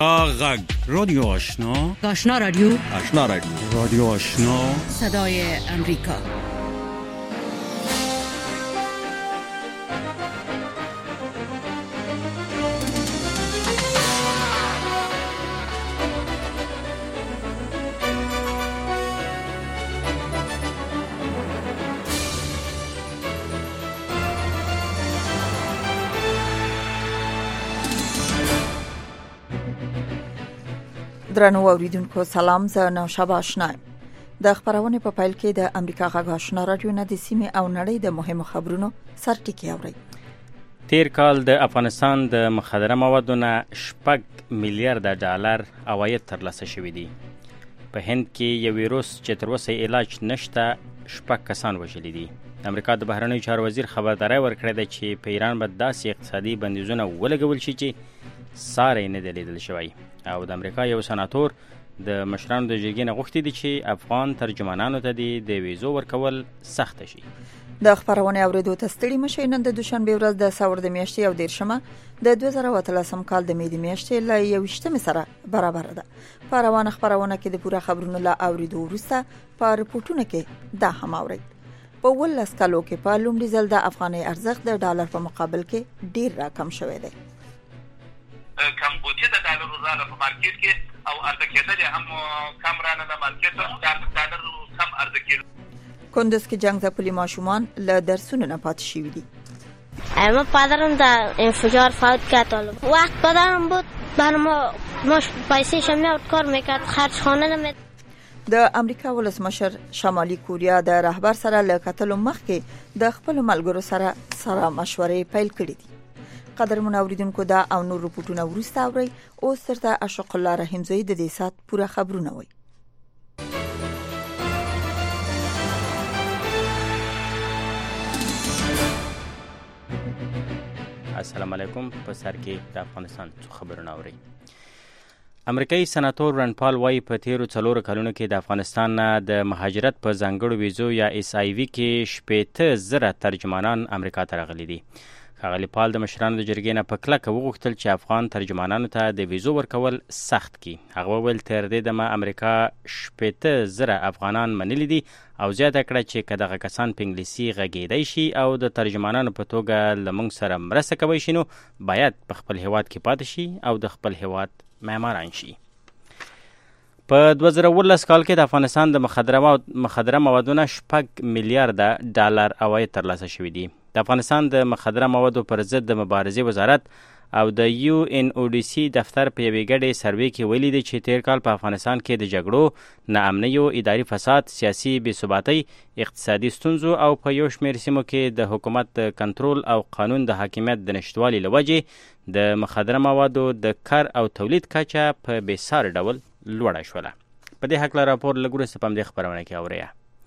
غږ رادیو آشنا، آشنا رادیو، آشنا رادیو، رادیو آشنا، صدای امریکا. درنو اوریدونکو سلام، زه نوشابه آشنا یم. د خبرونې په پیل کې د امریکا غږ آشنا رادیو نه د سیمې او نړۍ د مهمو خبرونو سرټکی اورئ. تیر کال د افغانستان د مخدره موادو نه 6 میلیارډ ډالر عواید ترلاسه شوي دي. په هند کې یو ویروس چې تر اوسه علاج نشته 6 کسان وژلي دي. امریکا د بهرنیو چارو وزیر خبرداری ورکړې ده چې په ایران به داسې اقتصادي بندیزونه ولګول شي چې ساری نه دی لیدل شوی. او د امریکا یو سناتور د مشرانو د جرګې نه غوښتي دي چې افغان ترجمانانو ته د ویزو ورکول سخت شي. د خبرونې اوریدو ته ستړي مشئ. نن د دوشنبه ورځ د ساور د میاشتې او 13مه د 2013 کال د مې د میاشتې له 21 سره برابر ده. په روانه خبرونه کې د پوره خبرونو لا اوریدو وروسته په رپورټونو کې دا هم اورئ. په 18 کالو کې په لومړي ځل د افغاني ارزښت د ډالر په مقابل کې ډیر راکم شوی دی. کمبودیا د ډالر زاله په مارکیټ کې او ارزه کېدل هم کم رانه د مارکیټ د ډالر کم ارزه کېدل. کندز کې جنگ ځپلي ماشومان له درسونو نه پاتې شوي دي. اما پدرم در انفجار فوت کرد. وقت پدرم بود برام ماش پیسه‌ش میاد کار میکرد، خرج خانه نمیاد. د امریکا ولسمشر شمالي کوریا د رهبر سره له کتلو مخکې د خپل ملګرو سره مشورې پیل کړې دي. قدرمن اوریدونکو دا او نور رپورټونه وروسته اورئ. اوس ترته اشق الله رحیمزئی د دې سات پوره خبرونه وایي. السلام علیکم. په سر کې د افغانستان څو خبرونه اورئ. امریکایي سناتور رن پال وایي په تیرو 4 کلونو کې د افغانستان نه د مهاجرت په ځانګړو ویزو یا SIV کې 80,000 ترجمانان امریکا ته راغلي دي. ښاغلي پال د مشرانو د جرګې نه په کلکه وغوښتل چې افغان ترجمانانو ته د ویزو ورکول سخت کړي. هغه وویل تر دې دمه امریکا 80,000 افغانان منلي دي او زیاته کړه چې که دغه کسان په انګلیسي غږیدی شي او د ترجمانانو په توګه له موږ سره مرسته کوي شي نو باید په خپل هیواد کې پاتې شي او د خپل هیواد معماران شي. په 2018 کال کې د افغانستان د مخدره موادو نه 6 میلیارډ ډالر عواید ترلاسه شوي دي. د افغانستان د مخدره موادو پر ضد د مبارزې وزارت او د UNODC دفتر په یوې ګډې سروې کې ویلي دي چې تیر کال په افغانستان کې د جګړو، ناامنیو، اداري فساد، سیاسي بېثباتۍ، اقتصادي ستونزو او په یو شمېر سیمو کې د حکومت د کنټرول او قانون د حاکمیت د نشتوالي له وجې د مخدره موادو د کار او تولید کچه په بېسار ډول لوړه شوله. په دې هکله راپور لږ وروسته په همدې خپرونه کې اورئ.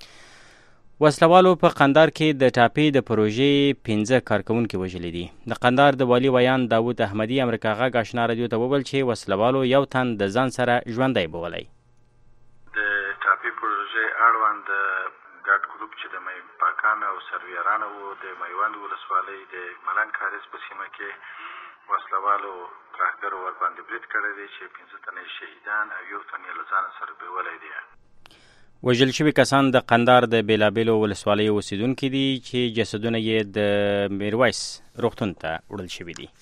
وسلوالو په قندار کې د ټاپې د پروژې 15 کارکوونکي وژلي دي. د قندار د والي ویان داود احمدي امریکا غږ آشنا رادیو ته وویل چې وسلوالو یو تن د ځان سره ژوندی بولی. د ټاپې پروژې اړوند ګډ ګروپ چې د پاکان او سرویرانو وو د میوند ولسوالۍ د ملنګ کاریز په سیمه کې وسلوالو تراکتر ورباندې برید کړی دی چې 15 تنه شهیدان او یو تن یې له ځان سره بیولی دی. وژل شوي کسان د قندار د بیلابیلو ولسوالیو اوسیدونکي دي چې جسدونه یې د میرویس روغتون ته وړل شوي دي.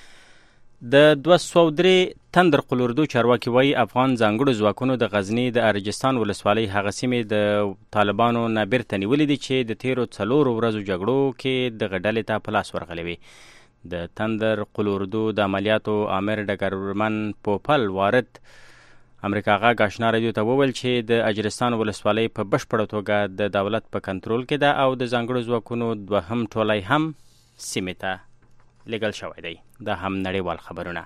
د 203 تندر قلوردو چارواکي وایي افغان ځانګړو ځواکونو د غزني د ارجستان ولسوالۍ هغه سیمې د طالبانو نه بیرته نیولې دي چې د تیرو 4 ورځو جګړو کې دغه ډلې ته په لاس ورغلې وي. د تندر قلوردو د عملیاتو امر ډګرمن پوپل وارد امریکا غږ آشنا رادیو ته وویل چې د اجرستان ولسوالۍ په بشپړه توګه د دولت په کنټرول کې ده او د ځانګړو ځواکونو دوهم ټولی هم سیمې ته لېږل شوی دی. دا هم نړیوال خبرونه.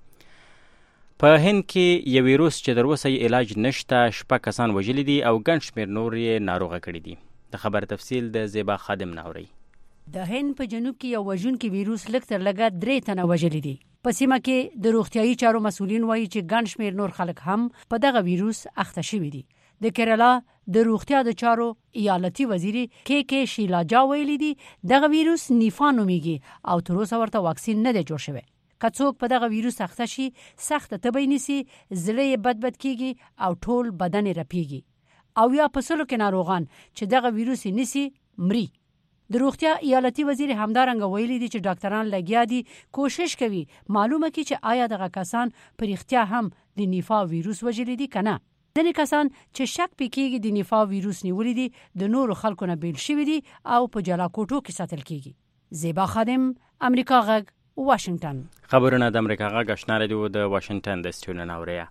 په هند کې یو ویروس چې تر اوسه علاج نشته 6 کسان وژلي دي او ګڼ شمېر نور یې ناروغه کړي دي. د خبر تفصیل د زیبا خادم نه اورئ. د هند په جنوب کې یو وژونکی ویروس لږ تر لږه 3 تنه وژلي دي. په سیمه کې د روغتیايي چارو مسؤلین وایي چې ګڼ شمېر نور خلک هم په دغه ویروس اخته شوي دي. د کیرالا د روغتیا د چارو ایالتي وزیر کې شیلاجا ویلي دي دغه ویروس نیفا نومیږي او تر اوسه ورته واکسین نه دی جوړ شوی. که څوک په دغه ویروس اخته شي سخت تبه نیسي، زړه یې بد کیږي او ټول بدن یې رپیږي، او یا په سلو کې ناروغان چې دغه ویروس نیسي مري. د روغتیا ایالتي وزیر همدارنګه ویلي دي چې ډاکټران لګیا دي کوشش کوي معلومه کړي چې آیا دغه کسان پر اختیا هم د نیفا ویروس وژلي دي کنه. ځینې کسان چې شک پکېږي د نیفا ویروس نیولي دي د نورو خلکو نه بیل شوي دي او په جلا کوټو کې ساتل کیږي. زیبا خادم، امریکا غږ، واشنگټن. خبرونه د امریکا غږ آشنا رادیو د واشنگټن د سټډیو نه اوري.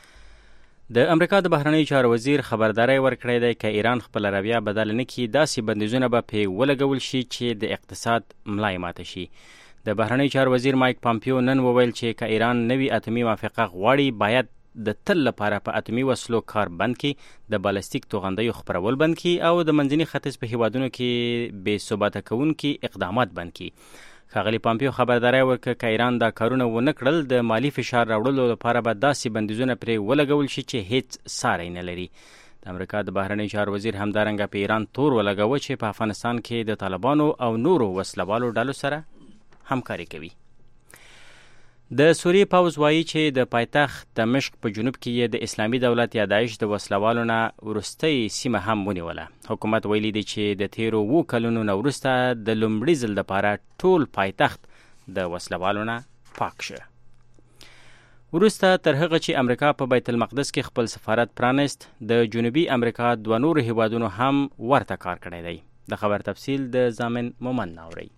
د امریکا د بهرنی چارو وزیر خبرداري ورکړې ده چې ایران خپل رویه بدل نه کړي، داسې بندیزونه به په ولګول شي چې د اقتصاد ملای ماته شي. د بهرنی چارو وزیر مایک پامپیو نن وویل چې که ایران نوی اتمی موافقه غواړي باید د تل لپاره په اتمی وسلو کار بند کړي، د بالستیک توغندیو خپرول بند کړي او د منځني ختیځ په هیوادونو کې بې ثباته کوونکي اقدامات بند کړي. ښاغلي پامپیو خبرداری ورکړه که ایران دا کارونه ونه کړل د مالی فشار راوړلو لپاره به داسې بندیزونه پرې ولګول شي چې هیڅ ساری نه لري. د امریکا د بهرنی چارو وزیر همدارنګه په ایران تور ولګاوه چې په افغانستان کې د طالبانو او نورو وسلوالو ډلو سره همکاري کوي. د سوریې پوځ وایي چې د پایتخت دمشق په جنوب کې د اسلامي دولت یا داعش د وسلوالو نه وروستۍ سیمه هم ونیوله. حکومت ویلي دی چې د تیرو 7 کلونو نه وروسته د لومړي ځل لپاره ټول پایتخت د وسلوالو نه پاک شه. وروسته تر هغه چې امریکا په بیت المقدس کې خپل سفارت پرانست، د جنوبي امریکا 2 نورو هیوادونو هم ورته کار کړی دی. د خبر تفصیل د زامن مومن ناوري.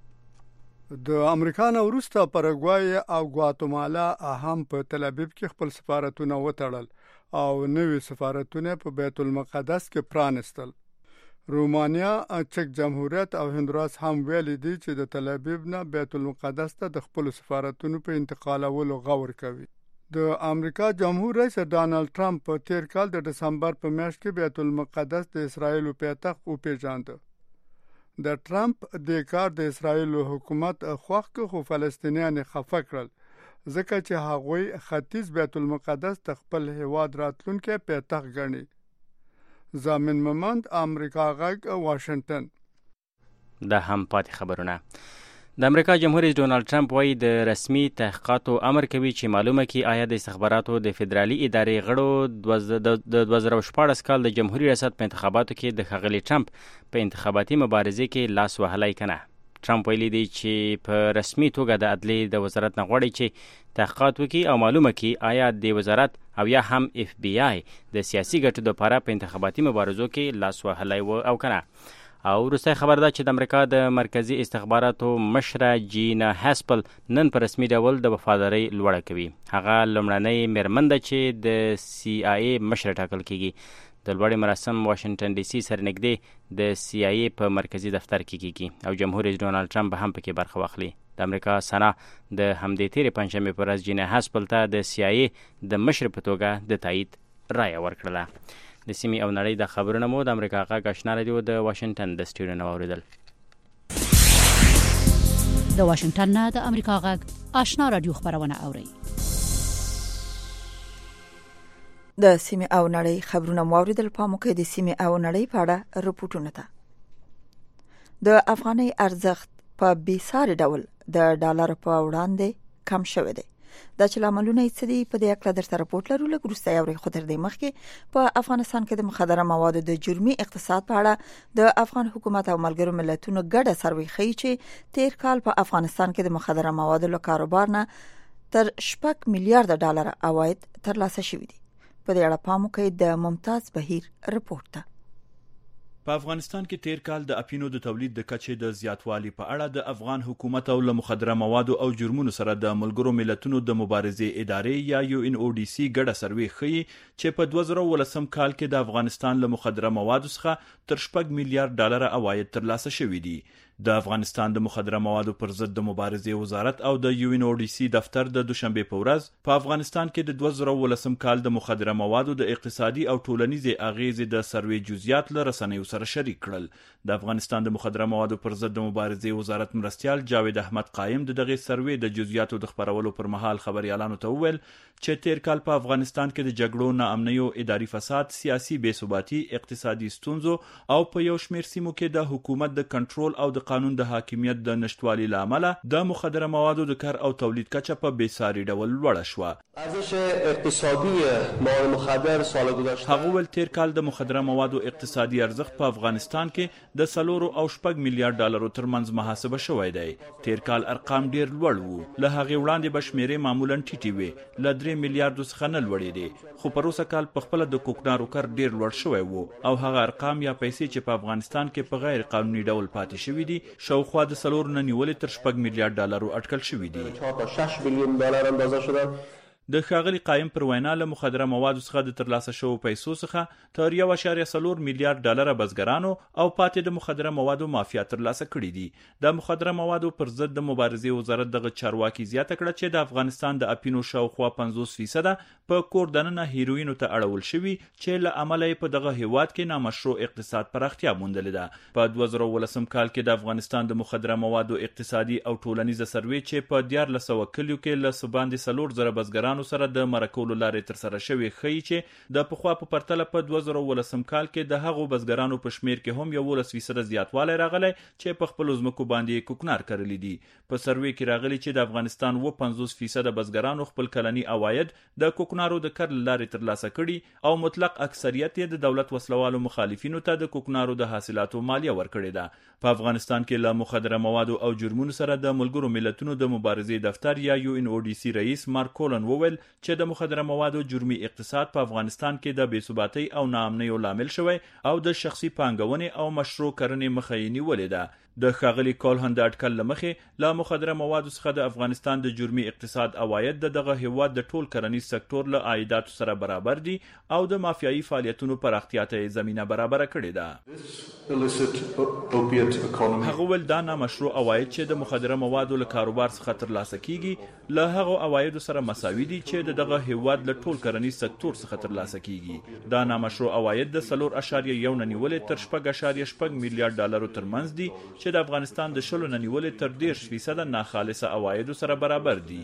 د امریکا نه وروسته پاراګوای او ګواتمالا هم په تل ابیب کې خپل سفارتونه وتړل او نوي سفارتونه په بیت المقدس کې پرانستل. رومانیا، چک جمهوریت او هندوراس هم ویلي دي چې د تل ابیب نه بیت المقدس ته د خپل سفارتونو په انتقالولو غور کوي. د امریکا جمهور رئیس ډانلډ ټرمپ په تیر کال د دسمبر په میاشت کې بیت المقدس د اسرایل پایتخت وپیژاند. د ټرمپ د کار د اسرایل حکومت خوښ خو فلسطینیان خفه کړل ځکه چې هغوی ختیځ بیت المقدس د خپل هیواد راتلونکي پایتخت ګڼي. زامن ممند، امریکا غږ، واشنگټن. د هم پاتې خبرونه. د امریکا جمهور رئیس ډونالد ټرمپ وايي د رسمي تحقیقاتو امر کوي چې معلومه کړي آیا د استخباراتو د فدرالي ادارې غړو د 2014 کال د جمهوریت ریاست په انتخاباتو کې د ښاغلي ټرمپ په انتخاباتي مبارزې کې لاس وهلی کنه. ټرمپ ویلي دی چې په رسمي توګه د عدلیې د وزارت نه غواړي چې تحقیقات وکړي او معلومه کړي آیا د وزارت او یا هم اف بی آی د سیاسي ګټو لپاره په انتخاباتي مبارزو کې لاس وهلی و او کنه. او وروستی خبر ده چې د امریکا د مرکزی استخباراتو مشره جینا هاسپل نن په رسمي ډول د وفادارۍ لوړه کوي. هغه لومړنۍ میرمن ده چې د سی آی ای مشره ټاکل کیږي. د لوړې مراسم واشنگټن ډي سي سره نږدې د سی آی ای په مرکزی دفتر کې کیږي او جمهور رئیس ډونالد ټرمپ هم پکې برخه واخلي. د امریکا سنا د همدې تیرې پنځمې په ورځ جینا هاسپل ته د سی آی ای د مشر په توګه د تایید رایه ورکړله. د سیمې او نړۍ د خبرونه مو د امریکا غږ آشنا رادیو د واشنگټن د سټډیو نه واوریدل. د واشنگټن نه د امریکا غږ آشنا رادیو خبرونه اوري. د سیمې او نړۍ خبرونه مو اوریدل. په موقع د سیمې او نړۍ په اړه رپورټونه ده. د افغاني ارزښت په بیساري ډول د ډالر په وړاندې کم شوی دی. دا چې لاملونه یې څه دي په دې اړه درته رپورټ لرو. لږ وروسته یو خو تر دې مخکې په افغانستان کې د مخدره موادو د جرمي اقتصاد په اړه د افغان حکومت او ملګرو ملتونو ګډه سروې ښیي چې تیر کال په افغانستان کې د مخدره موادو له کاروبار نه تر 6 میلیارډ ډالر عواید ترلاسه شوي دي. په دې اړه پام وکړئ. د ممتاز بهیر رپورټ ده. په افغانستان کې تیر کال د اپینو د تولید د کچې د زیاتوالي په اړه د افغان حکومت او له مخدره موادو او جرمونو سره د ملګرو ملتونو د مبارزې ادارې یا یو ان او ډي سي ګډه سروې ښیي چې په 2018 کال کې د افغانستان له مخدره موادو څخه تر 6 میلیارډ ډالر عواید ترلاسه شوي دي. د افغانستان د مخدره موادو پر ضد د مبارزې وزارت او د یو ان او ډي سي دفتر د دوشنبه په ورځ په افغانستان کې د 2018 کال د مخدره موادو د اقتصادي او ټولنیزې اغیزې د سروې جزئیات له رسنیو سره شریک کړل. د افغانستان د مخدره موادو پر ضد د مبارزې وزارت مرستیال جاوید احمد قائم د دغه سروې د جزئیاتو د خبرولو پر مهال خبريالانو ته وویل چې تیر کال په افغانستان کې د جګړو، ناامنیو، اداري فساد، سیاسي بې ثباتي، اقتصادي ستونزو او په یو شمېر سیمو کې د حکومت د کنټرول او د قانون د حاکمیت د نشټوالي لامل د مخدره موادو د کار او تولید کچه په بیساري ډول لوړه شوه. ارزش اقتصادی مواد مخدر سال گذشته هغه ول تیر کال د مخدره موادو اقتصادي ارزښت په افغانستان کې د 4.6 میلیارډ ډالرو ترمنځ محاسبه شوی دی. تیر کال ارقام ډیر لوړ وو. له هغې وړاندې به شمیرې معمولا ټیټې وي، له 3 میلیارډو څخه نه لوړې دي، خو پروسه کال په خپل د کوکنارو کار ډیر لوړ شوی وو او هغه ارقام یا پیسې چې په افغانستان کې په غیر قانوني ډول پاتې شوي دي شاوخوا د 4 نه نیولې تر 6 میلیارډ ډالرو اټکل شوي دي. 6 میلیون دلار اندازه شده. د ښاغلي قایم پر وینا له مخدره موادو څخه د ترلاسه شوو پیسو څخه تر 1.4 میلیارډ ډالر بزګرانو او پاتې د مخدره موادو مافیا ترلاسه کړي دي. د مخدره موادو پر ضد د مبارزې وزارت دغه چارواکي زیاته کړه چې د افغانستان د اپینو شاوخوا 50% په کور دننه هیروینو ته اړول شوي چې له امله په دغه هیواد کې نامشروع اقتصاد پراختیا موندلې ده. په 2018 کال کې د افغانستان د مخدره موادو اقتصادي او ټولنیزه سروې چې په 1400 کلیو کې له سباندې 4,000 بزګرانو سره د مرکولو لارې تر سره شوی ښیي چې د پخوا په پرتله په 2018 کال کې د هغو بزګرانو په شمیر کې هم 11% زیاتوالی راغلی چې په خپل ځمکو باندې کوکنار کرلی دي. په سروې کې راغلی چې د افغانستان 50% بزګرانو خپل کلنی عواید د کوکنارو د کر لارې ترلاسه کړي او مطلق اکثریت یې د دولت وسلوالو مخالفینو ته د کوکنارو د حاصلاتو مالیه ورکړې ده. په افغانستان کې له مخدره موادو او جرمونو سره د ملګرو ملتونو د مبارزې دفتر یا UNODC رئیس مارک کولن وویل چې د مخدره موادو جرمي اقتصاد په افغانستان کې د بېثباتۍ او ناامنیو لامل شوی او د شخصي پانګونې او مشروع کرنې مخه یې نیولې ده. د ښاغلي کولهن د اټکل له مخې له مخدره موادو څخه د افغانستان د جرمي اقتصاد عواید د دغه هیواد د ټول کرنیز سکتور له عایداتو سره برابر دي او د مافیایي فعالیتونو پراختیا ته زمینه برابره کړې ده. هغه ول دا نامشروع عواید چې د مخدره موادو له کاروبار څخه ترلاسه کیږي له هغو عوایدو سره مساوي دي چې دغه هیواد له ټول کرنیز سکتور څخه ترلاسه کیږي. دا نامشروع عواید د 4.1 نه نیولې تر 6.6 میلیارډ ډالرو ترمنځ دي چې د افغانستان د 10 نه نیولې تر 10% ناخالصه عوایدو سره برابر دي.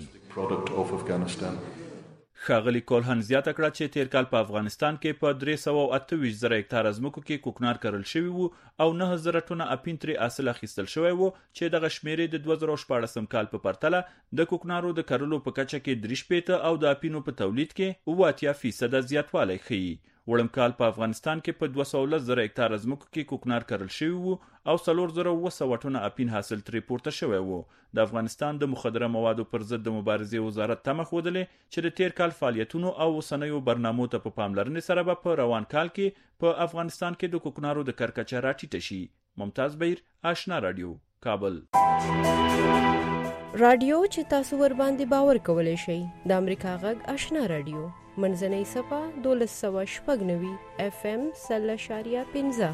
ښاغلي کولهن زیاته کړه چې تیر کال په افغانستان کې په 328,000 هکتار ځمکو کې کوکنار کرل شوي وو او 9,000 ټنه اپین ترې حاصل اخیستل شوی وو چې دغه شمیرې د 2014 کال په پرتله د کوکنارو د کرلو په کچه کې 3% او د اپینو په تولید کې 80% زیاتوالی ښیي. وړم کال په افغانستان کې په 210,000 هکتار ځمکو کې کوکنار کرل شوی وو او 4,200 ټنه اپین حاصل ترې پورته شوی وو. د افغانستان د مخدره موادو پر ضد د مبارزې وزارت تمه ښودلې چې د تیر کال فعالیتونو او اوسنیو برنامو ته په پاملرنې سره به په روان کال کې په افغانستان کې د کوکنارو د کر کچه راټیټه شي. ممتاز بهیر، آشنا رادیو، کابل. رادیو چې تاسو ور باندې باور کولای شئ د امریکا غږ آشنا رادیو منځنۍ صفه 1290 FM 0.15.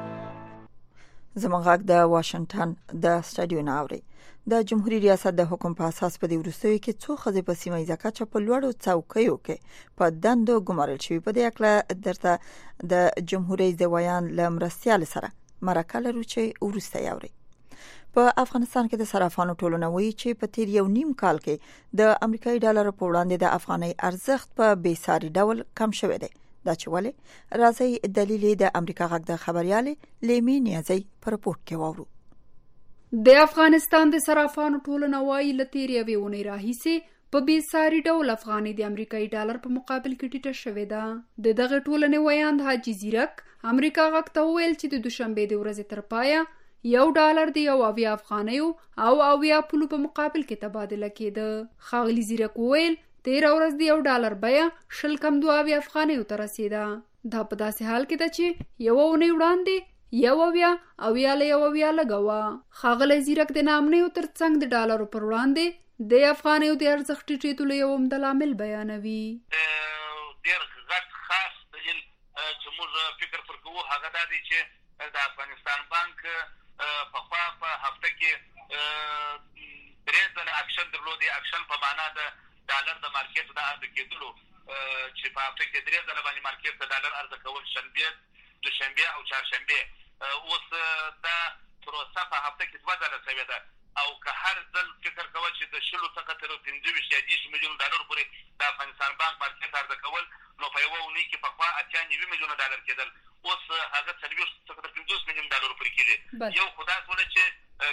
زموږ غږ د واشنگټن د سټډیو ناوړي. د جمهوریت ریاست د حکم په اساس په دې وروستیو کې څو ښځې په سیمه ییزه کچه په لوړو څوکیو کې په دندو ګمارل شوي. په دې اړه درته د جمهوریت د ویان له مرستیال سره مرکه لرو چې وروسته یاوري. په افغانستان کې د صرافانو ټولنه وایي چې په تیر 1.5 کال کې د امریکایي ډالر په وړاندې د افغاني ارزښت په بیساري ډول کم شوی دی. دا چې ولې راځي دلیل د امریکا غږ د خبريالې لیمي نیازي په رپورت کې وورو. د افغانستان د صرافانو ټولنه وایي ل تیر 1 ونې راهیسې په بیساري ډول افغاني د امریکایي ډالر په مقابل کې ټیټه شوې ده. د دغه ټولنې ویاند حاجی زیرک امریکا غږ ته ویل چې د دوشنبه د ورځې تر پایه $1 د 80 افغانیو او 80 پولو په مقابل کې تبادله کېده. ښاغلي زیرک ویل 13 ورځ د $1 بیه 0.2 افغانیو ته رسیده. دا په داسې حال کې ده چې یو ونې وړاندې 80 له 80 لګوا. ښاغلي زیرک د نامنیو ترڅنګ د ډالرو پر وړاندې د افغانیو د ارزښت ټیټېدو یو عمده لامل بیانوي. ډېر غټ خاص دلیل چې موږ فکر پر کوو هغه دا دی چې د افغانستان بانک په خوا په هفته کې 3 ځله اکشن درلودي. اکشن په معنا د ډالر د مارکیټ د عرضه کېدلو چې په هفته کې 3 ځله باندې مارکیټ د ډالر عرضه کول شنبه، دوشنبه او چهارشنبه. اوس دا پروسه په هفته کې 2 ځله شوې ده او که هر ځل فکر کوه چې د 10 څخه تر 25 یا 10 میلیون ډالر پورې د افغانستان بانک مارکیټ عرضه کول نو په یو ونې کې په خوا 98 میلیونه ډالر کېدل. اوس هغه 40 څخه تر 50 میلیون ډالر پورې کېږي. یو خدای سره چې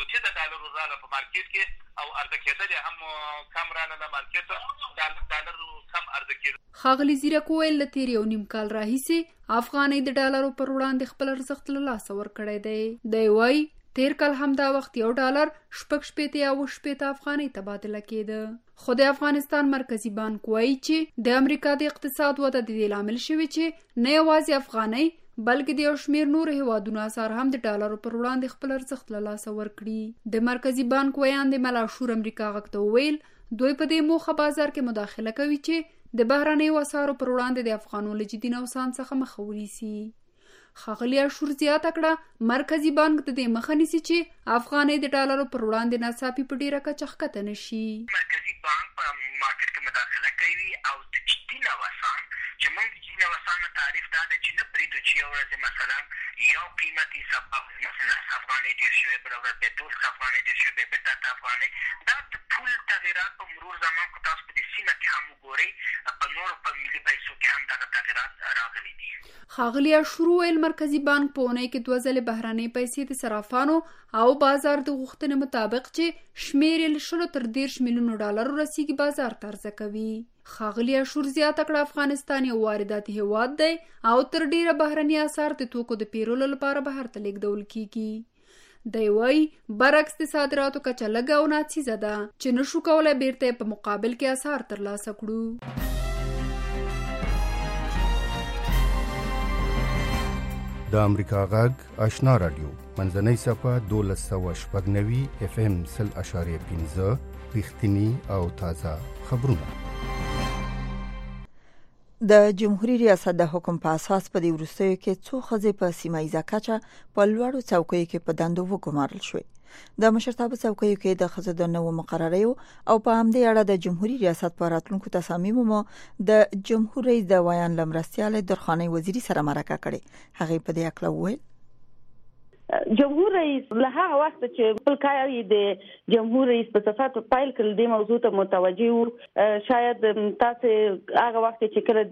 چې د ډالرو رااله په مارکیټ کې او عرضه کېدل هم کم رااله د مارکیټ ډالر کم عرضه کېدل. ښاغلي زیرک وویل له تېر 1.5 کال راهیسې افغانۍ د ډالرو پر وړاندې خپل ارزښت له لاسه ورکړی دی. دی وایي تیر کال همدا وخت یو ډالر 6.80 یا 7.80 افغانۍ تبادله کېده. خو د افغانستان مرکزی بانک وایي چې د امریکا د اقتصاد وده د دې لامل شوی چې نه یوازې افغانۍ بلکې د یو شمېر نور هیوادونو اسعار هم د ډالرو پر وړاندې خپل ارزښت له لاسه ورکړي. د مرکزی بانک ویان د ملاشور امریکا غږ ته وویل دوی په دې موخه بازار کې مداخله کوي چې د بهرنیو اسعارو پر وړاندې د افغانو له جدي نوسان څخه مخه ونیسي. ښاغلي اشور زیاته کړه مرکزی بانک د دې مخه نیسي چې افغانۍ د ډالرو پر وړاندې ناڅاپي په ډیره کچه ښکته نشي. مرکزی بانک په مارکیټ کې مداخله کوي او د جدي نوسان چې موږ د جدي نوسانو تعریف دا دی چې نه پرېږدو چې یو ورځ مثلا یو قیمتي سبب مثلا افغانۍ ډېر شوی بله ورځ بیا 12 افغانۍ ډېر شوی بیا 13 افغانۍ دا ټول تغیرات په مرور زمان کو تاسو په دې سیمه کې هم وګورئ په نورو په ملي پیسو کې هم دغه تغیرات راغلي دي. ښاغلي اشور ویل مرکزی بانک په اونۍ کې 2 ځلې بهرنۍ پیسې د صرافانو او بازار د غوښتنې مطابق چې شمېر یې له 10 تر 13 میلیونو ډالرو رسیږي بازار ته عرضه کوي. ښاغلي اشور زیاته کړه افغانستان یو وارداتي هیواد دی او تر ډیره بهرني اسعار د توکو د پیرولو لپاره بهر ته لیږدول کیږي. دی وایي برعکس د صادراتو کچه لږه او ناڅیزه ده چې نشو کولی بیرته په مقابل کې اسعار ترلاسه کړو. د امریکا غږ آشنا رادیو منځنۍ صفه 1290 FM 0.15 رښتینی او تازه خبرونه. د جمهوریت ریاست د حکم په اساس په دې وروستیو کې څو ښځې په سیمایي کچه په لوړو څوکیو کې په دندو وګمارل شوې. د مشرتابه څوکیو کې د ښځو د نوو مقرریو او په همدې اړه د جمهوریت ریاست په راتلونکو تصامیمو مو د جمهور رئیس د ویان لمرستیاله درخانۍ وزیری سره مرکه کړې. هغه په دې اړه وویل جمهور رئیس له هغه وخت چې خپل کار د جمهور رئیس په صفت فایل کړل د موضوع ته متوجه شاید تاسو هغه وخت چې کړه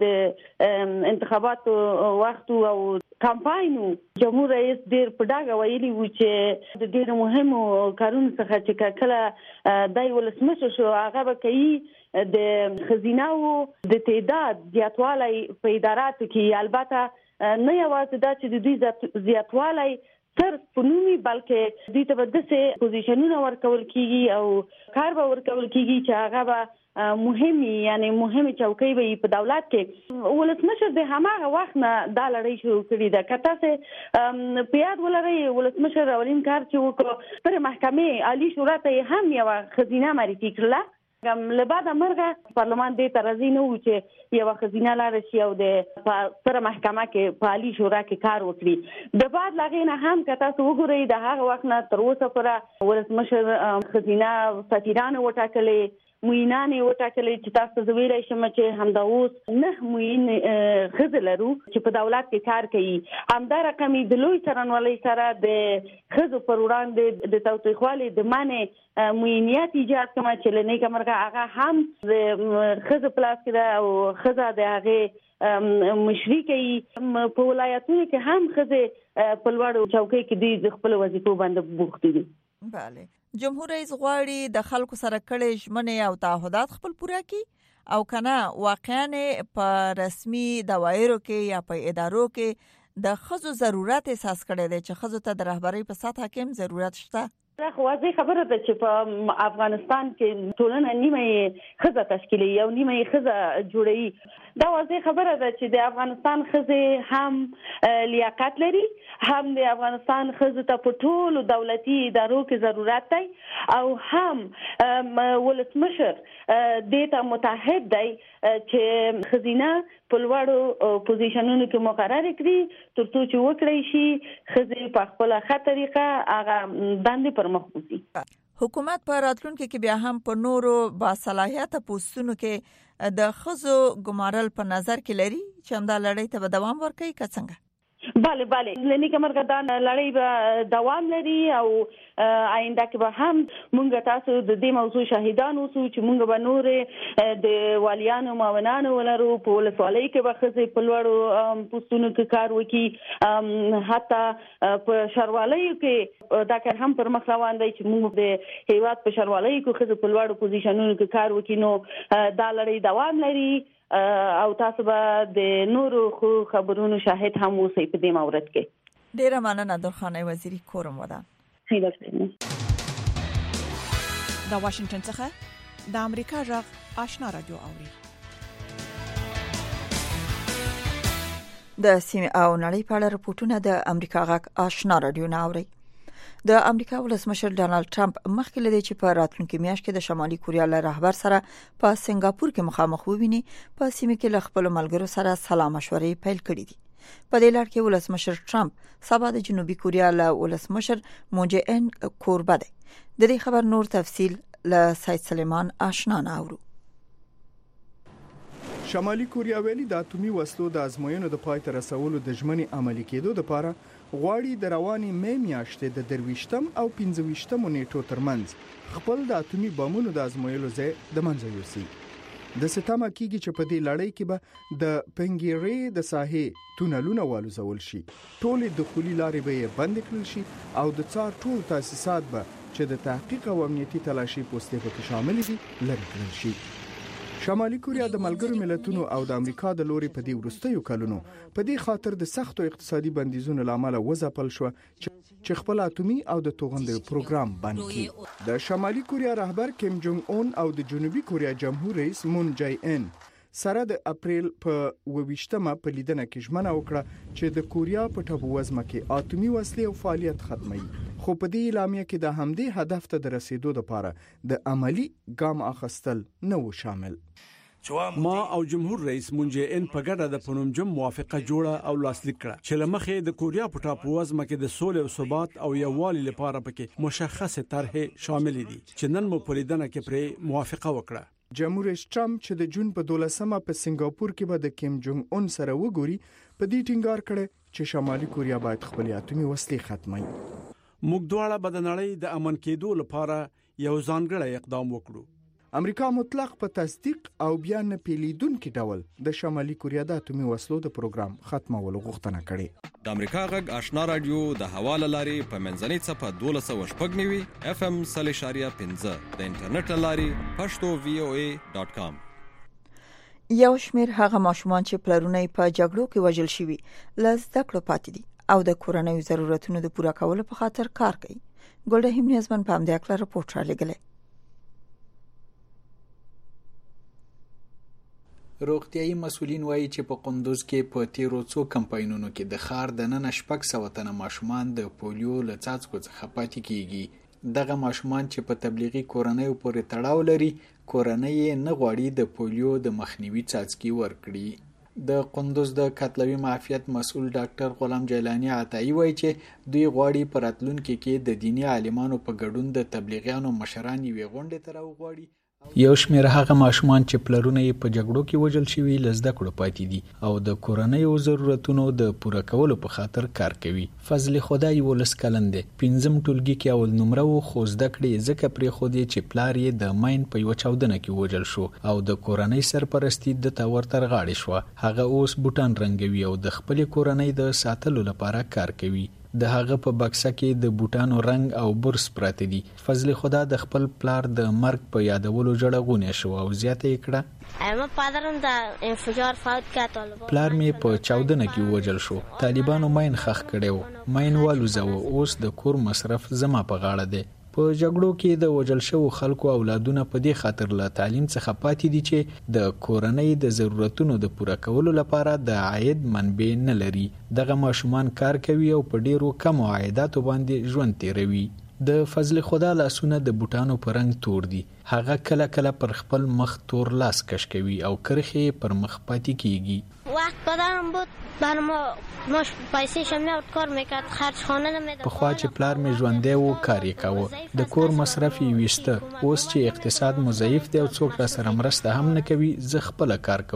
د انتخاباتو وخت او کمپاینو جمهور رئیس ډېر په ډاګه ویلي و چې د ډېر مهمو کارونو څخه چې کله دای ولسمشر شو هغه به کوي د خزینه‌و د تعداد زیاتوالی په اداراتو کې البته نه یوازې دا چې د دوی زیاتوالی صرف پنومي بلکې دوی ته به داسې پوزیشنونه ورکول کیږي او کار به ورکول کیږي چې هغه به مهمي یعنی مهمه چوکۍ به په دولت کې ولسمشر د هماغه وخت نه دا لړۍ شروع کړې ده. کته سه په یاد ولري ولسمشر اولین کار چې وکړ پر محکمې عالی شورا ته هم یو خزینه معرفي کړله. لبعد مرغه پارلمان دې ترازی نه و چې یو خزینه لاره شي او د پر محکمه کې په عالی شورا کې کار وکړي. د بعد لغینه هم کته سه وګورئ د هغه وخت نه تر اوسه پورې ولسمشر خزینه سفیران وټاکلې موینان وټاکلې چې تاسو ویلای شم چې همدا اوس نه موین خزل لرو چې په دولت کې کار کوي. همدا رقمي د لوی څرنولۍ سره د خزو پر وړاندې د توثیقوالي د معنی موینیت ایجاد کما چې لنی کمرغه هغه هم د خزو پلاس کې او خزه د هغه مشري کوي. په ولایتونو کې هم خزه په لوړو چوکۍ کې د خپل وظیفو باندې بوخت دي. bale جمهور رئیس غواړي د خلکو سره کړي ژمنې او تعهدات خپل پوره کړي او کنه واقعا په رسمي دوایرو کې یا په ادارو کې د خزو ضرورت احساس کړي دي چې خزو ته د رهبری په سطح کې ضرورت شته. دا واضح خبره ده چې په افغانستان کې ټولنه نیمه خزه تشکیلي او نیمه خزه جوړي. دا واضح خبره ده چې د افغانستان خزه هم لیاقت لري هم د افغانستان خزه ته په ټولو دولتي ادارو کې ضرورت دی او هم ولسمشر دې ته متحد دی چې خزینه په لوړو پوزیشنونو کې مقرر کړي ترڅو چې وکړي شي خزه په خپل ښه طریقه هغه باندې پرمخوځي. حکومت په راتلونکي کې بیا هم په نورو باصلاحیت پوسټونو کې د خزو ګمارل په نظر کې لري چې همدا لړۍ ته دوام ورکړي که څنګه؟ بله لنیکه مرګ دا لړۍ به دوام لري او آینده کې به هم مونږ تاسو د دې موضوع شاهدان اوسو چې مونږ به نور د والیانو معاونانو ولرو په ولسوالۍ کې به خزي په لوړو پوسټونو کې کار وکړي حتی په شاروالۍ کې دا کار هم پر مخ روان دی چې مونږ د هیواد په شاروالۍ کې خزي په لوړو پوزیشنونو کې کار وکړي نو دا لړۍ دوام لري او تاسو به د نورو خبرونو شاهد هم اوسئ په دې مورد کې. ډیره مننه درخانه وزیری کورم ودا. دا واشنگټن څخه د امریکا غږ آشنا رادیو اوري. د سیمه او نړۍ په اړه راپورټونه د امریکا غږ آشنا رادیو نه اوري. د امریکا ولسمشر ډانلډ ټرمپ مخکې لدی چې په راتلونکي میاشت کې د شمالي کوریا له رهبر سره په سنگاپور کې مخامخ وویني په سیمه کې له خپل ملګرو سره سلا مشورې پیل کړې دي. په دې لړ کې ولسمشر ټرمپ سبا د جنوبي کوریا له ولسمشر مون جه ان کوربه دی. د دې خبر نور تفصیل له سید سلیمان آشنا ناورو. شمالي کوریا ویلي د اتومي وسلو د ازموینو د پای ته رسولو د ژمنې عملي کېدو لپاره غواړي د رواني مې میاشتې د 23م او 25م نیټو ترمنځ خپل د اتومي بمونو د ازمویلو ځای د منځ یوسي. د ستامه کېږي چې په دې لړۍ کې به د پنګيري د ساحې تونلونه والوزول شي. ټول دخولي لارې به بند کړل شي او د څار ټول تاسیسات به چې د تحقیق او امنیتي تلاشي پوسټې په شامل دي لري کړل شي. شمالي کوریا د ملګرو ملتونو او د امریکا د لوري په دې وروستیو کلونو په دې خاطر د سختو اقتصادي بندیزونو لامل وځپل شو چې خپل اتومي او د توغندو پروګرام بند کړي. د شمالي کوریا رهبر کیم جونګ اون او د جنوبي کوریا جمهور رئیس مون جای ان سره د اپریل په 28مه په لیدنه کې ژمنه وکړه چې د کوریا په ټاپووزمه کې اتومي وسلې او فعالیت ختمي. خو په دې اعلامیه کې د همدې هدف ته د رسیدو لپاره د عملی ګام اخیستل نه و شامل. ما او جمهور رئیس مون جه ان په ګډه د پنومجم موافقه جوړه او لاسلیک کړه چې لمخې د کوریا په ټاپووزمه کې د سولې او ثبات او یووالي لپاره پکې مشخصه طرحه شامل دي چې نن مو په لیدنه کې پرې موافقه وکړه. جمهور رئیس ټرمپ چې د جون په 12مه په سنگاپور کې به د کیم جونګ اون سره وګوري په دې ټینګار کړي چې شمالي کوریا باید خپل اتومي وسلې ختمي. موږ دواړه به د نړۍ د امن کېدو لپاره یو ځانګړی اقدام وکړو. امریکا مطلق په تصدیق او بیا نه پیلیدونکو ډول د شمالي کوریا د اتومي وسلو د پروګرام ختمولو غوښتنه کړې. د امریکا غږ آشنا رادیو د حواله لاري په منځنۍ صفه 1290 FM 0.15 د انټرنیټ لاري pashto.voa.com. یو شمېر هغه ماشومان چې پلرونه په جګړو کې وژل شوي لزده کړو پاتې دي او د کورنۍ ضرورتونو د پوره کولو په خاطر کار کوي. ګلډه همنیزمن په همدې اړه راپورټ را لګلې. روغتيایي مسولین وایي چې په قندوز کې په تیرو څو کمپاینونو کې د خار د نن شپږ سو تنه ماشومان د پولیو له څاڅکو څخه پاتې کیږي. دغه ماشومان چې په تبلیغي کورنۍ پورې تړاو لري کورنۍ نه غواړي د پولیو د مخنیوي څاڅکي ورکړي. د قندوز د کتلوي معافیت مسؤل ډاکټر غلام جیلانی عطایی وایي چې دوی غواړي په راتلونکي کې د دینی عالمانو په ګډون د تبلیغیانو مشران یې غونډه تر وغواړي. یو شمېر هغه ماشومان چې پلرونه یې په جګړو کې وژل شوي لزده کړو پاتې دي او د کورنۍ ضرورتونو د پوره کولو په خاطر کار کوي. فضل خدای ولس کلند 15 ټولګي کې اول نمره و خو زده کړې ځکه پرې خو دې چې پلار یې د ماین په یو چاودنه کې وژل شو او د کورنۍ سرپرستی د تور تر غاړې شو. هغه اوس بوټان رنګوي او د خپل کورنۍ د ساتلو لپاره کار کوي. د هغه په بکسه کې د بوټانو رنگ او برس پراته دي. فضل خدا د خپل پلار د مرګ په یادولو جړغونه شو او زیاته کړه پلار می په چاودنه کې وژل شو. طالبانو ماین خخ کړو ماین والوزو اوس د کور مصرف زما په غاړه دی. په جګړو کې د وژل شو خلکو اولادونه په دې خاطر له تعلیم څخه پاتې دي چې د کورنۍ د ضرورتونو د پوره کولو لپاره د عاید منبع نه لري. دغه ماشومان کار کوي او په ډیرو کم عایداتو باندې ژوند تیروي. د فضل خدا لاسونه د بوټانو په رنگ تور دي. هغه کله کله پر خپل مخ تور لاس کش کوي او کرخه پر مخ پاتې کیږي. وقت بدم بود برما ماش پیسې شمیت کار میکرد خرج خانه نمیداد. په خوا چې پلار می ژوندې وو کار یې کاوه د کور مصرف یې وسته. اوس چې اقتصاد مو ضعیف دی او څوک را سره مرسته هم نه کوي زه خپل کار کوم.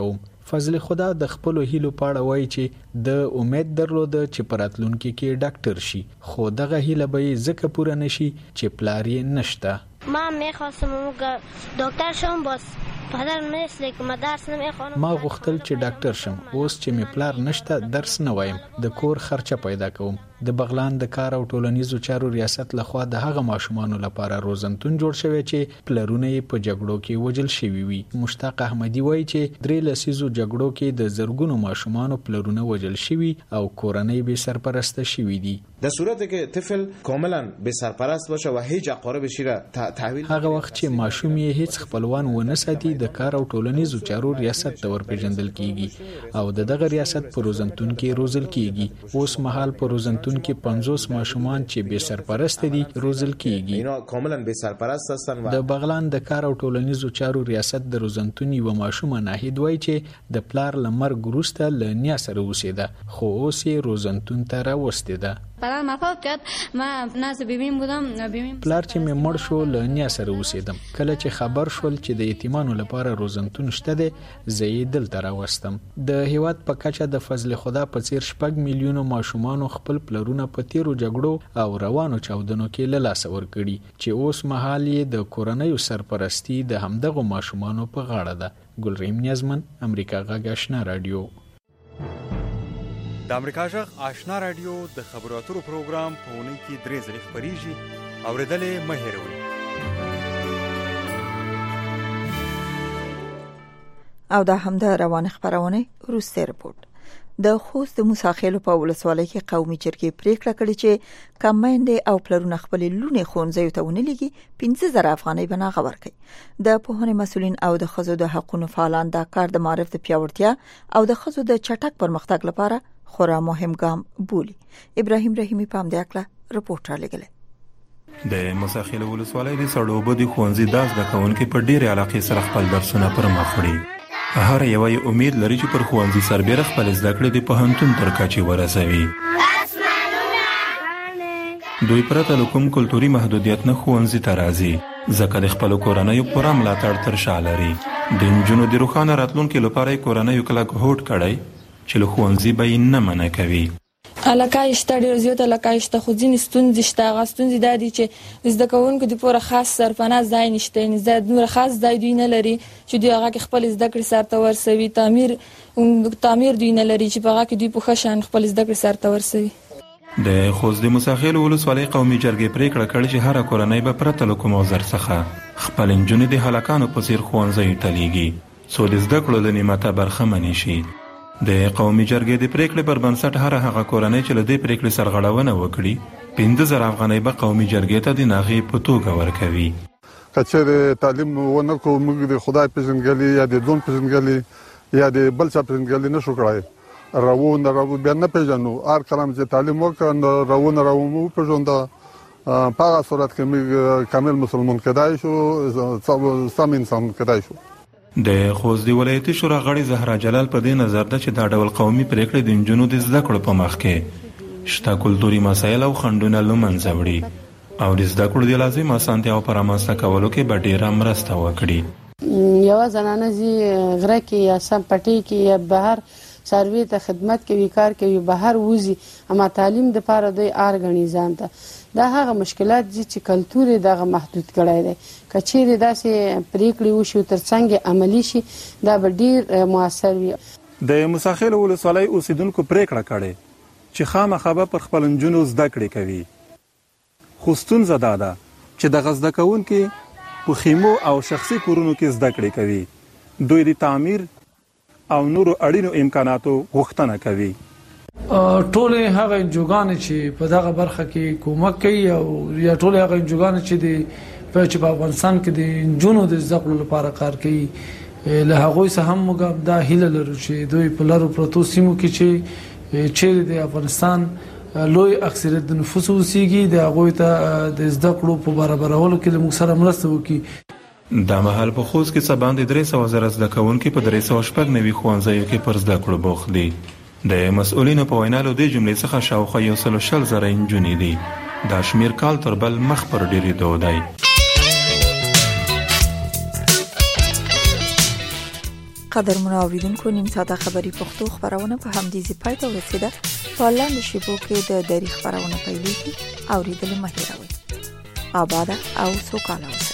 فضل خدا د خپل هیلو پاړه وایي چې د امید درلوده چې پراتلونکو کې ډاکټر شي، خو دغه هیله به ځکه پوره نشي چې پلار یې نشته. ما میخواستم دکتر شم، باز پدرم نیست که ما درس نمیخوانم. ما غوښتل چې ډاکټر شم، اوس چې می پلار نشته درس نه وایم، د کور خرچه پیدا کوم. د بغلان د کار او ټولنیزو چارو ریاست لخوا د هغه ماشومانو لپاره روزنتون جوړ شوی چې پلرونه یې په جګړو کې وجل شوي وي. مشتاق احمدي وایي چې 3 لسیزو جګړو کې د زرګونو ماشومانو پلرونه وجل شوي او کورنۍ به سرپرسته شوي دي. در صورتی که طفل کاملا به سرپرست باشه و هیچ اقاربش را تحویل هغه وخت چې ماشوم یې هیڅ خپلوان ونه ساتي د کار او ټولنیزو چارو ریاست ته ورپېژندل کیږي او دغه ریاست په روزنتون کې روزل کیږي. اوس مهال په روزنتون کې 50 ماشومان چې به سرپرست دي روزل کیږي. اینا کاملا به سرپرست هستن. د بغلان د کار او ټولنیزو چارو ریاست د روزنتون یو ماشوم ناهید وایي چې د پلار لمر ګروسته لنیا سره اوسېده، خو اوس یې روزنتون ته راوستې ده. پلار مفات کرد، من نزد بیبیم بودم. پلار چې مې مړ شو لنیا سره اوسېدم. کله چې خبر شول چې د یتیمانو لپاره روزنتون شته دی، زه یې دلته راوستم. د هیواد په کچه د فضل خدا په څیر 6 میلیونو ماشومانو خپل پلرونه په تیرو جګړو او روانو چاودنو کې له لاسه ورکړي چې اوس مهال یې د کورنیو سرپرستی د همدغو ماشومانو په غاړه ده. ګلریم نیازمن، امریکا غږ آشنا رادیو. د امریکا غږ آشنا رادیو د خبرو اترو پروګرام په اونۍ کې 3 ځلې خپریږي، اوریدلې مه هېروئ. او دا هم د روان خبرونه وروسته رپورت. د خوست د موساخیلو په ولسوالۍ کې قومي جرګې پریکړه کړې چې کماینډ او پلرونه خپل لونې خونځي ته ونلېږي 15000 افغانۍ بناغه ورکړي. د پوهنې مسولین او د خزو د حقوقو فعالان دا کار د معرفت پیاوړتیا او د خزو د چټک پرمختګ لپاره خورا مهم ګام بولي. ابراهیم رحیمی پام دی اکلا رپورټ را لګل. د موساخیلو ولسوالۍ د سړوبو د خوندزي داس د کونکو په ډېر علاقې سره خپل درسونه پر مخ وړي. هر یو امید لري چې پر خوندزي سربېره خپل زده کړې د پوهنتون تر کچې ورسوي. دوی پرته له کوم کلتوري محدودیت نه ښوونځي ته راځي ځکه د خپلو کورنیو پوره ملاتړ تر شا لري. د نجونو د روښانه راتلونکي لپاره یې کورنیو کلک هوډ کړی چې له ښوونځي به یې نه منع کوي. علاقه شته ډېر زیات علاقه شته، خو ځینې ستونزې شته. هغه ستونزې دا دي چې زده کوونکو دپاره خاص سرپناه ځای نشته، یعنې دومره خاص ځای دوی نه لري چې دوی هغه کې خپل زده کړې سرته ورسوي. تعمیر دوی نه لري چې په هغه کې دوی په ښه شان خپل زده کړې سرته ورسوي. د خوست د موساخیلو ولسوالۍ قومي جرګې پریکړه کړې چې هره کورنۍ به پرته له کوم عذر څخه خپل نجونې د هلکانو په څیر ښوونځیو ته لیږي څو د زده کړو له نعمته برخمنې شي. د قومي جرګې د پریکړې پر بنسټ هغه کورنۍ چې له دې پریکړې سرغړونه وکړي 15000 افغانۍ به قومي جرګې ته د ناغې په توګه ورکوي. که چېرې تعلیم ونه کړو، موږ د خدای پېژندګلي یا د ځان پېژندګلي یا د بل چا پېژندګلي نشو کړای. راو بیا نه پېژنو. هر کلام چې تعلیم وکړو راو مو پېژنده، په هغه صورت کې موږ کامل مسلمان کېدای شو، سم انسان کېدای شو. د خوست د ولایتي شورا غړي زهرا جلال په دې نظر ده چې دا ډول قومي پریکړې د نجونو د زده کړو په مخ کې شته کلتوري مسایل او خنډونه له منځه وړي او د زده کړو د لازم اسانتیاو په رامنځته کولو کې به ډېره مرسته وکړي. یوه زنانه زی غره کې یا سم پټي کې یا بهر سروي ته خدمت کوي، کار کوي، بهر وزي، اما تعلیم د پاره دوی ارګنی ځان ته. دا هغه مشکلات چې کلتور دغه محدود کړای دی. کچېره داسې پریکړې وشي ترڅنګ عملی شي دا به ډیر موثر وي. د موساخیلو ولسوالۍ اوسیدونکو پریکړه کړې چې خامخا پر خپل نجونو زده کړې کوي. خو ستونزه دا ده چې د غزده کوونکو په خیمو او شخصي کورونو کې زده کړې کوي. دوی د تعمیر او نورو اړینو امکاناتو غوښتنه کوي. ټول هغه انجوګان چې په دغه برخه کې کومک کوي او یا ټول هغه انجوګان چې په افغانستان کې د جنونو د زده کړو لپاره کار کوي، له هغوی څخه هم موږ دا هیله لرو چې دوی په لارو پرتو سیمو کې چې د افغانستان لوی اکثریت د نفوس اوسېږي د هغوی ته د زده کړو په برابرولو کې موږ سره مرسته وکړي. دا مهال په خوست کې څه باندې 300 زده کوونکي په 390 ښوونځیو کې پر زده کړو بوخت دي. د مسؤلینو په وینا له دې جملې څخه شاوخوا 160,000 نجونې دي. دا شمیر کال تر بل مخ پر ډېرېدو دی. قدرمن اوریدونکو نیم ساعته خبری پښتو خبرونه په همدې ځای پای ته ورسیده. په لاندې شیبو کې د دری خبرونه پیلېږي. اوریدل مه هېروئ. آباد او سوکاله